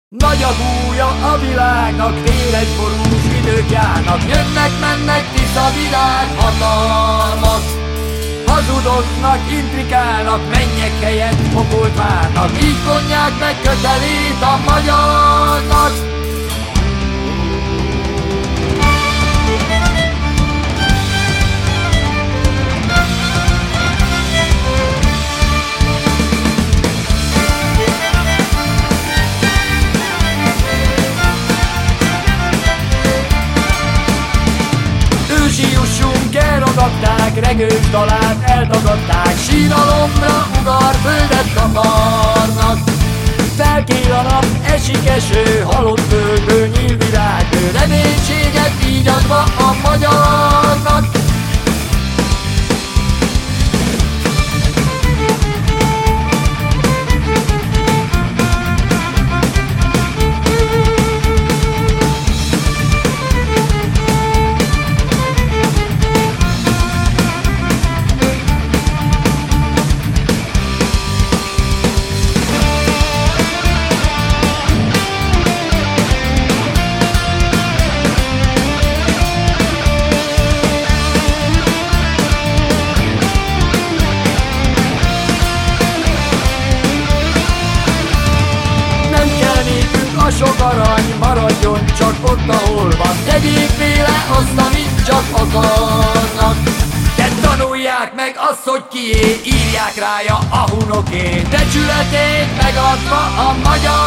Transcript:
Nagy a búja a világnak, véres borús idők járnak, jönnek-mennek Tisza virág hatalmak. Hazudoznak, intrikálnak, mennyek helyett pokolt várnak, így vonják meg kötelét a magyarnak. Jussunk, elragadták, regős dalát eltagadták, síralomra ugar, földet kaparnak. Felkél a nap, esik eső, halott földből nyíl virágből, reménységet így adva a magyarnak. A sok arany maradjon csak ott, ahol van. Tegyék féle azt, amit csak akarnak. De tanulják meg azt, hogy kié, írják rája a hunoké, becsületét megadva a magyar.